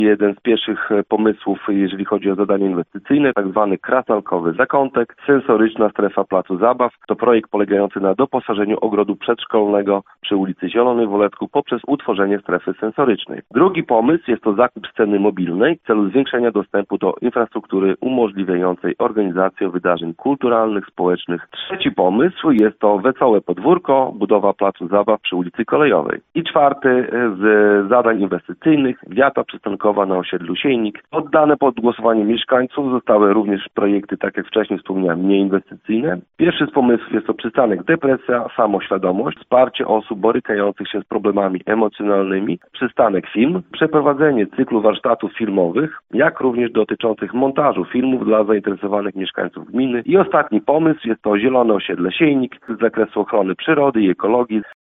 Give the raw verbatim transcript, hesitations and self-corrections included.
Jeden z pierwszych pomysłów, jeżeli chodzi o zadanie inwestycyjne, tak zwany krasalkowy zakątek, sensoryczna strefa placu zabaw. To projekt polegający na doposażeniu ogrodu przedszkolnego przy ulicy Zielonej w Olecku poprzez utworzenie strefy sensorycznej. Drugi pomysł jest to zakup sceny mobilnej w celu zwiększenia dostępu do infrastruktury umożliwiającej organizację wydarzeń kulturalnych, społecznych. Trzeci pomysł jest to wesołe podwórko, budowa placu zabaw przy ulicy Kolejowej. I czwarty z zadań inwestycyjnych, wiata przystankowa na osiedlu Siejnik. Oddane pod głosowanie mieszkańców zostały również projekty, tak jak wcześniej wspomniałem, nieinwestycyjne. Pierwszy z pomysłów jest to przystanek depresja, samoświadomość, wsparcie osób borykających się z problemami emocjonalnymi, przystanek film, przeprowadzenie cyklu warsztatów filmowych, jak również dotyczących montażu filmów dla zainteresowanych mieszkańców gminy. I ostatni pomysł jest to zielone osiedle Siejnik z zakresu ochrony przyrody i ekologii.